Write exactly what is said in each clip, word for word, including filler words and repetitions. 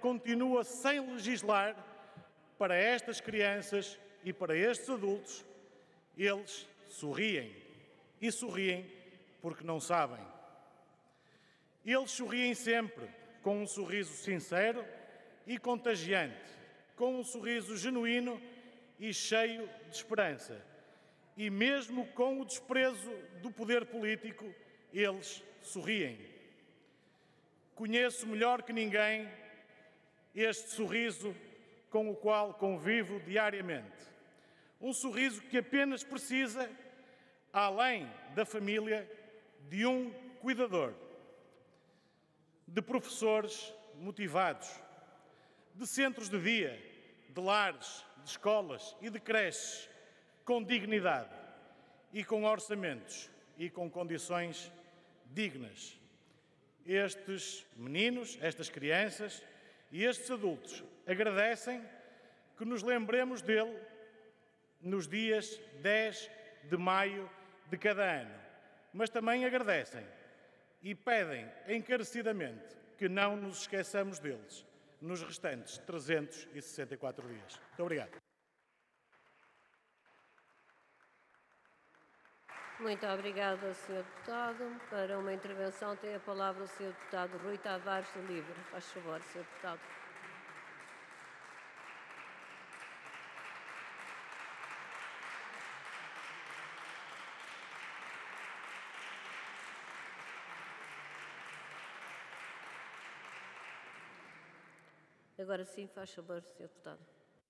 continua sem legislar para estas crianças e para estes adultos, eles sorriem. E sorriem porque não sabem. Eles sorriem sempre com um sorriso sincero e contagiante, com um sorriso genuíno e cheio de esperança. E mesmo com o desprezo do poder político, eles sorriem. Conheço melhor que ninguém este sorriso com o qual convivo diariamente. Um sorriso que apenas precisa, além da família, de um cuidador, de professores motivados, de centros de dia, de lares, de escolas e de creches com dignidade e com orçamentos e com condições dignas. Estes meninos, estas crianças e estes adultos agradecem que nos lembremos dele nos dias dez de maio de cada ano, mas também agradecem e pedem encarecidamente que não nos esqueçamos deles nos restantes trezentos e sessenta e quatro dias. Muito obrigado. Muito obrigada, senhor Deputado. Para uma intervenção tem a palavra o senhor Deputado Rui Tavares do Livre. Faz favor, senhor Deputado. Agora sim, faz favor, senhor Deputado.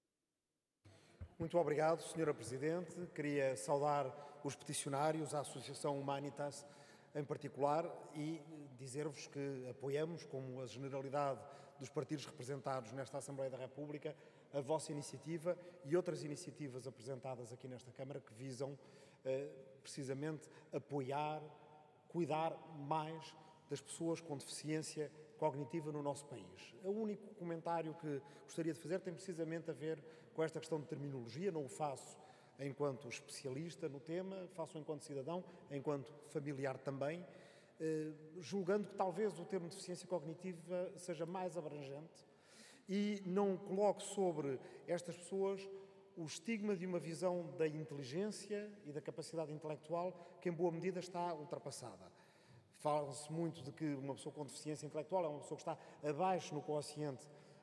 Muito obrigado, senhora Presidente. Queria saudar os peticionários, a Associação Humanitas em particular, e dizer-vos que apoiamos, como a generalidade dos partidos representados nesta Assembleia da República, a vossa iniciativa e outras iniciativas apresentadas aqui nesta Câmara que visam eh, precisamente apoiar, cuidar mais das pessoas com deficiência cognitiva no nosso país. O único comentário que gostaria de fazer tem precisamente a ver com esta questão de terminologia. Não o faço enquanto especialista no tema, faço enquanto cidadão, enquanto familiar também, eh, julgando que talvez o termo deficiência cognitiva seja mais abrangente e não coloque sobre estas pessoas o estigma de uma visão da inteligência e da capacidade intelectual que em boa medida está ultrapassada. Fala-se muito de que uma pessoa com deficiência intelectual é uma pessoa que está abaixo no quociente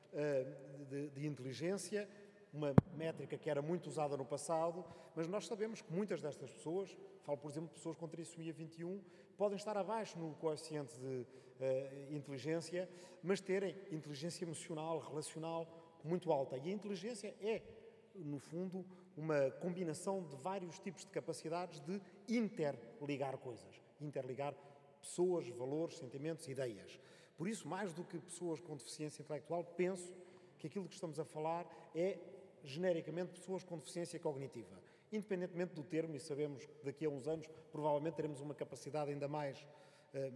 uh, de, de inteligência, uma métrica que era muito usada no passado, mas nós sabemos que muitas destas pessoas, falo por exemplo de pessoas com trissomia vinte e um, podem estar abaixo no quociente de uh, inteligência, mas terem inteligência emocional, relacional muito alta. E a inteligência é, no fundo, uma combinação de vários tipos de capacidades de interligar coisas, interligar pessoas, valores, sentimentos, ideias. Por isso, mais do que pessoas com deficiência intelectual, penso que aquilo que estamos a falar é, genericamente, pessoas com deficiência cognitiva. Independentemente do termo, e sabemos que daqui a uns anos provavelmente teremos uma capacidade ainda mais eh,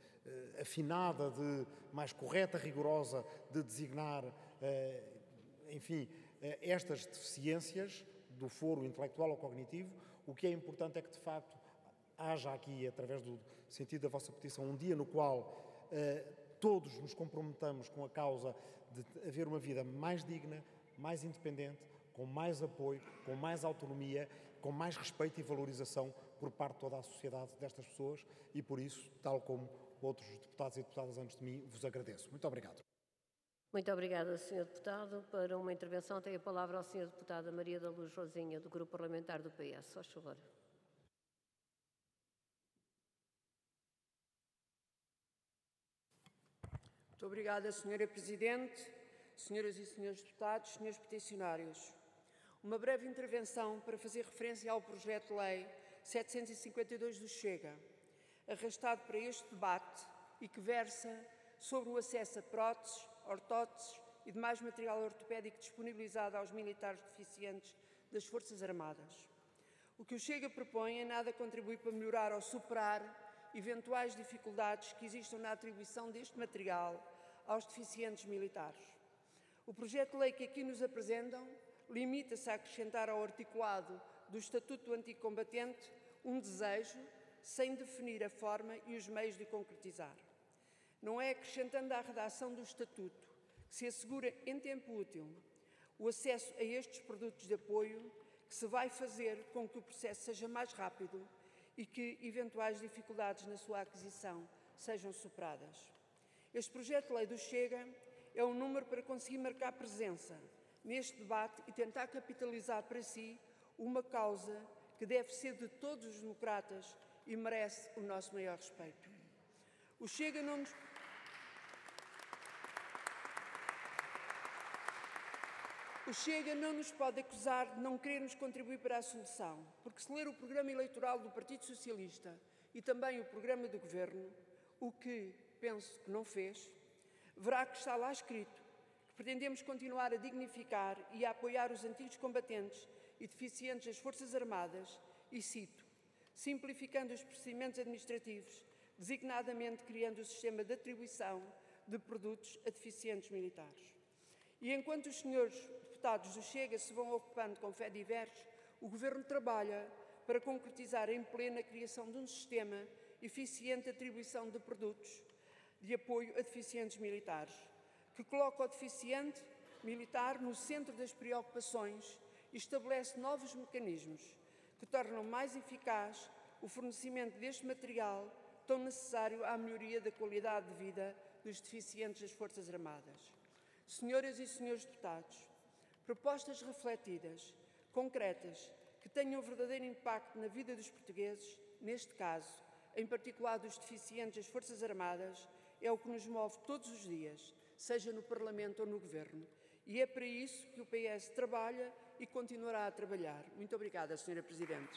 afinada, de, mais correta, rigorosa, de designar, eh, enfim, eh, estas deficiências do foro intelectual ou cognitivo. O que é importante é que, de facto, haja aqui, através do sentido da vossa petição, um dia no qual eh, todos nos comprometamos com a causa de haver uma vida mais digna, mais independente, com mais apoio, com mais autonomia, com mais respeito e valorização por parte de toda a sociedade destas pessoas e, por isso, tal como outros deputados e deputadas antes de mim, vos agradeço. Muito obrigado. Muito obrigada, senhor Deputado. Para uma intervenção tem a palavra ao senhor Deputada Maria da Luz Rosinha, do Grupo Parlamentar do P S. Faz favor. Muito obrigada, senhora Presidente, senhoras e senhores deputados, senhores peticionários. Uma breve intervenção para fazer referência ao projeto de lei setecentos e cinquenta e dois do Chega, arrastado para este debate e que versa sobre o acesso a próteses, ortóteses e demais material ortopédico disponibilizado aos militares deficientes das Forças Armadas. O que o Chega propõe em nada contribui para melhorar ou superar eventuais dificuldades que existam na atribuição deste material aos deficientes militares. O projeto de lei que aqui nos apresentam limita-se a acrescentar ao articulado do Estatuto do Anticombatente um desejo, sem definir a forma e os meios de o concretizar. Não é acrescentando à redação do Estatuto se assegura em tempo útil o acesso a estes produtos de apoio, que se vai fazer com que o processo seja mais rápido e que eventuais dificuldades na sua aquisição sejam superadas. Este projeto de lei do Chega é um número para conseguir marcar presença neste debate e tentar capitalizar para si uma causa que deve ser de todos os democratas e merece o nosso maior respeito. O Chega não nos... O Chega não nos pode acusar de não querermos contribuir para a solução, porque se ler o programa eleitoral do Partido Socialista e também o programa do Governo, o que penso que não fez, verá que está lá escrito que pretendemos continuar a dignificar e a apoiar os antigos combatentes e deficientes das Forças Armadas e, cito, simplificando os procedimentos administrativos, designadamente criando o sistema de atribuição de produtos a deficientes militares. E enquanto os senhores deputados do Chega se vão ocupando com fé diversos, o Governo trabalha para concretizar em pleno a criação de um sistema eficiente de atribuição de produtos de apoio a deficientes militares, que coloca o deficiente militar no centro das preocupações e estabelece novos mecanismos que tornam mais eficaz o fornecimento deste material tão necessário à melhoria da qualidade de vida dos deficientes das Forças Armadas. Senhoras e senhores deputados, propostas refletidas, concretas, que tenham verdadeiro impacto na vida dos portugueses, neste caso, em particular dos deficientes das Forças Armadas, é o que nos move todos os dias, seja no Parlamento ou no Governo. E é para isso que o P S trabalha e continuará a trabalhar. Muito obrigada, senhora Presidente.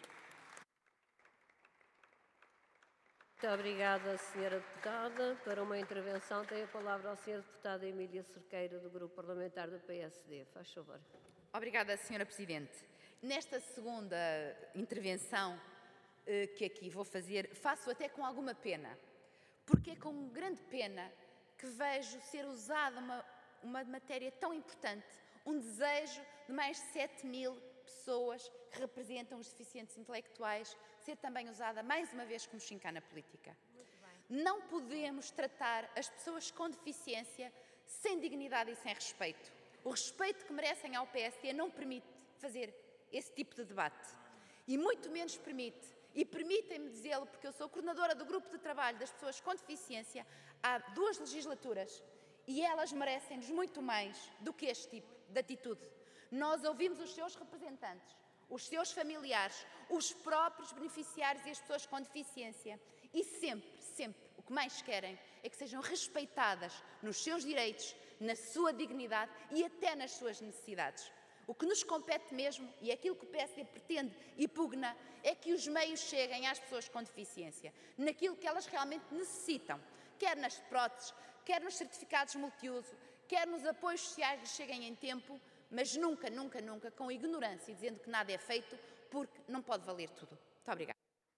Muito obrigada, senhora Deputada. Para uma intervenção tem a palavra a senhora Deputada Emília Cerqueira, do Grupo Parlamentar do P S D. Faz favor. Obrigada, senhora Presidente. Nesta segunda intervenção eh, que aqui vou fazer, faço até com alguma pena, porque é com grande pena que vejo ser usada uma, uma matéria tão importante, um desejo de mais de sete mil pessoas que representam os deficientes intelectuais, ser também usada mais uma vez como chincana política. Não podemos tratar as pessoas com deficiência sem dignidade e sem respeito. O respeito que merecem ao P S D não permite fazer esse tipo de debate. E muito menos permite, e permitem-me dizê-lo porque eu sou coordenadora do grupo de trabalho das pessoas com deficiência há duas legislaturas e elas merecem-nos muito mais do que este tipo de atitude. Nós ouvimos os seus representantes, os seus familiares, os próprios beneficiários e as pessoas com deficiência e sempre, sempre o que mais querem é que sejam respeitadas nos seus direitos, na sua dignidade e até nas suas necessidades. O que nos compete mesmo, e é aquilo que o P S D pretende e pugna, é que os meios cheguem às pessoas com deficiência, naquilo que elas realmente necessitam, quer nas próteses, quer nos certificados multiuso, quer nos apoios sociais que cheguem em tempo, mas nunca, nunca, nunca com ignorância, dizendo que nada é feito, porque não pode valer tudo. Muito obrigada.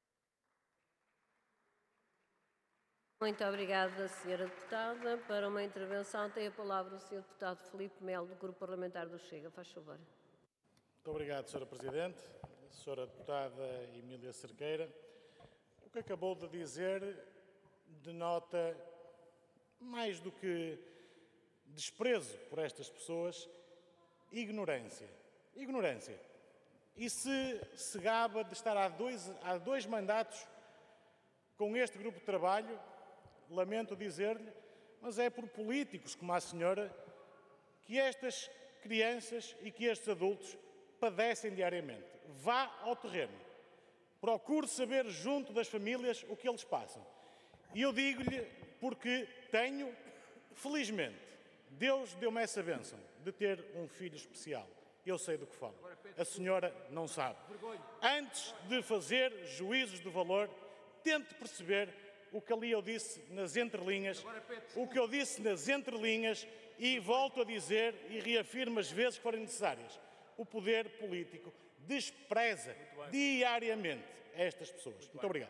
Muito obrigada, senhora Deputada. Para uma intervenção tem a palavra o senhor Deputado Filipe Melo, do Grupo Parlamentar do Chega. Faz favor. Muito obrigado, senhora Presidente. Senhora Deputada Emília Cerqueira, o que acabou de dizer denota mais do que desprezo por estas pessoas, ignorância. Ignorância. E se se gaba de estar há dois, há dois mandatos com este grupo de trabalho, lamento dizer-lhe, mas é por políticos como a senhora que estas crianças e que estes adultos padecem diariamente. Vá ao terreno. Procure saber junto das famílias o que eles passam. E eu digo-lhe porque tenho, felizmente, Deus deu-me essa bênção de ter um filho especial. Eu sei do que falo. A senhora não sabe. Antes de fazer juízos de valor, tente perceber o que ali eu disse nas entrelinhas, o que eu disse nas entrelinhas e volto a dizer e reafirmo as vezes que forem necessárias. O poder político despreza diariamente estas pessoas. Muito obrigado.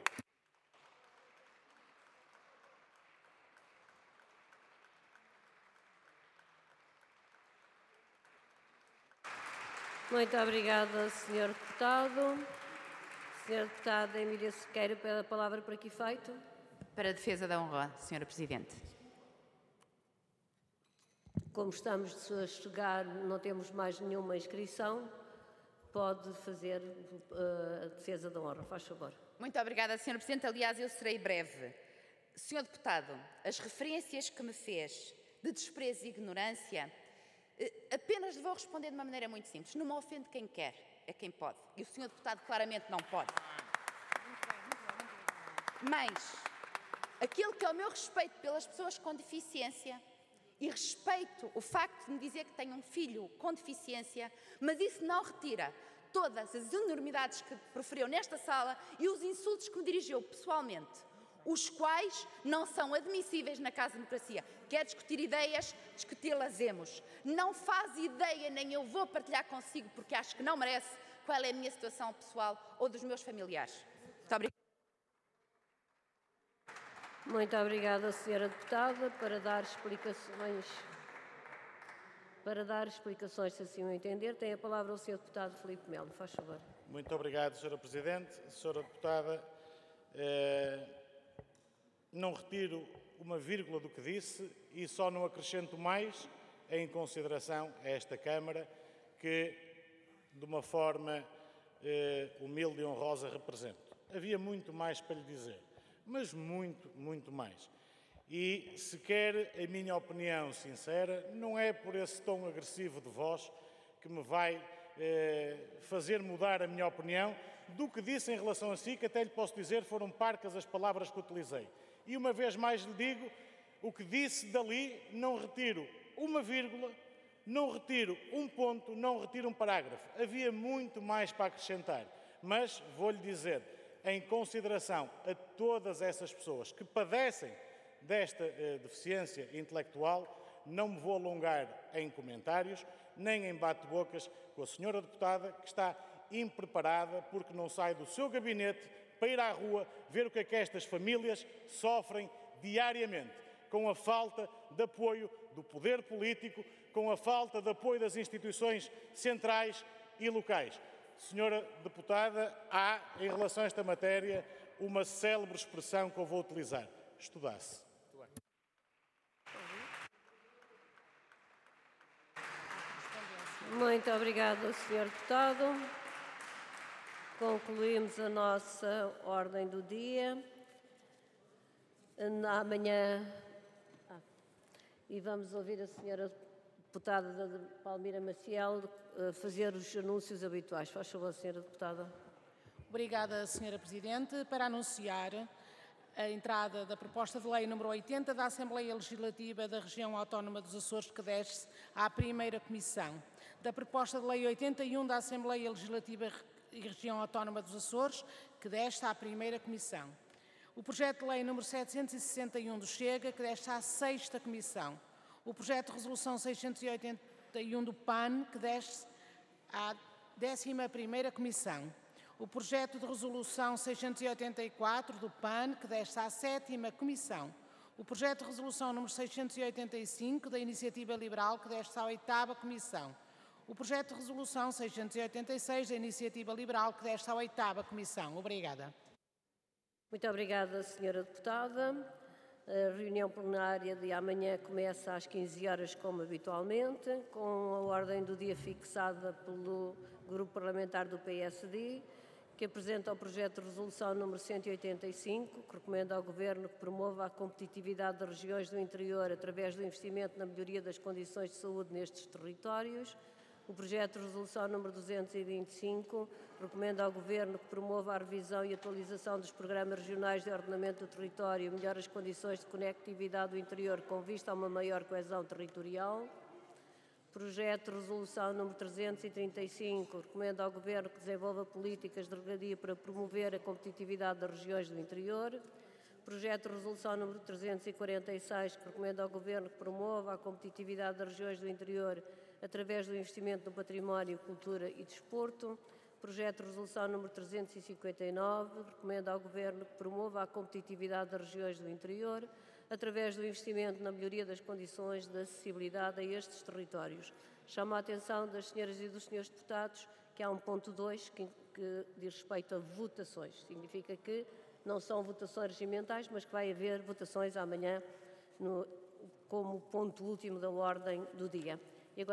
Muito obrigada, senhor Deputado. senhora Deputada Emília Cerqueira, pede a palavra para que efeito? Para a defesa da honra, senhora Presidente. como estamos a chegar, não temos mais nenhuma inscrição, pode fazer uh, a defesa da honra. Faz favor. Muito obrigada, senhora Presidente. Aliás, eu serei breve. senhor Deputado, as referências que me fez de desprezo e ignorância, apenas lhe vou responder de uma maneira muito simples. Não me ofende quem quer, é quem pode. E o senhor Deputado claramente não pode. Mas, aquilo que é o meu respeito pelas pessoas com deficiência, e respeito o facto de me dizer que tenho um filho com deficiência, mas isso não retira todas as enormidades que proferiu nesta sala e os insultos que me dirigiu pessoalmente, os quais não são admissíveis na Casa de Democracia. Quer discutir ideias, discuti-las-emos. Não faz ideia, nem eu vou partilhar consigo, porque acho que não merece, qual é a minha situação pessoal ou dos meus familiares. Muito obrigada. Muito obrigada, senhora Deputada. Para dar explicações, para dar explicações, se assim o entender, tem a palavra o senhor Deputado Filipe Melo. Faz favor. Muito obrigado, senhora Presidente. Senhora Deputada, eh, não retiro uma vírgula do que disse e só não acrescento mais em consideração a esta Câmara que, de uma forma eh, humilde e honrosa, represento. Havia muito mais para lhe dizer, mas muito, muito mais. E, se quer a minha opinião sincera, não é por esse tom agressivo de voz que me vai eh, fazer mudar a minha opinião do que disse em relação a si, que até lhe posso dizer foram parcas as palavras que utilizei. E uma vez mais lhe digo, o que disse dali não retiro uma vírgula, não retiro um ponto, não retiro um parágrafo. Havia muito mais para acrescentar, mas vou-lhe dizer, em consideração a todas essas pessoas que padecem desta eh, deficiência intelectual, não me vou alongar em comentários, nem em bate-bocas com a senhora deputada, que está impreparada porque não sai do seu gabinete para ir à rua ver o que é que estas famílias sofrem diariamente, com a falta de apoio do poder político, com a falta de apoio das instituições centrais e locais. Senhora Deputada, há, em relação a esta matéria, uma célebre expressão que eu vou utilizar. Estudasse. Muito obrigada, senhor Deputado. Concluímos a nossa ordem do dia. Amanhã... Ah, e vamos ouvir a senhora Deputada Palmira Maciel fazer os anúncios habituais. Faz favor, senhora Deputada. Obrigada, senhora Presidente. Para anunciar a entrada da proposta de lei número oitenta da Assembleia Legislativa da Região Autónoma dos Açores, que desce à primeira comissão. Da proposta de lei oitenta e um da Assembleia Legislativa e Região Autónoma dos Açores, que desce à primeira comissão. O projeto de lei número setecentos e sessenta e um do Chega, que desce à sexta comissão. O projeto de resolução seiscentos e oitenta e um do P A N, que desce à décima primeira comissão. O projeto de resolução seiscentos e oitenta e quatro do P A N, que desce à sétima comissão. O projeto de resolução número seiscentos e oitenta e cinco da Iniciativa Liberal, que desce à oitava comissão. O projeto de resolução seiscentos e oitenta e seis da Iniciativa Liberal, que desce à oitava comissão. Obrigada. Muito obrigada, senhora Deputada. A reunião plenária de amanhã começa às quinze horas, como habitualmente, com a ordem do dia fixada pelo Grupo Parlamentar do P S D, que apresenta o projeto de resolução número cento e oitenta e cinco, que recomenda ao Governo que promova a competitividade das regiões do interior através do investimento na melhoria das condições de saúde nestes territórios. O projeto de resolução número duzentos e vinte e cinco recomenda ao Governo que promova a revisão e atualização dos programas regionais de ordenamento do território e melhore as condições de conectividade do interior com vista a uma maior coesão territorial. Projeto de resolução número trezentos e trinta e cinco recomenda ao Governo que desenvolva políticas de regadio para promover a competitividade das regiões do interior. Projeto de resolução número trezentos e quarenta e seis que recomenda ao Governo que promova a competitividade das regiões do interior através do investimento no património, cultura e desporto. Projeto de resolução número trezentos e cinquenta e nove recomenda ao Governo que promova a competitividade das regiões do interior através do investimento na melhoria das condições de acessibilidade a estes territórios. Chamo a atenção das senhoras e dos senhores deputados que há um ponto dois que, que diz respeito a votações. Significa que não são votações regimentais, mas que vai haver votações amanhã no como ponto último da ordem do dia. E agora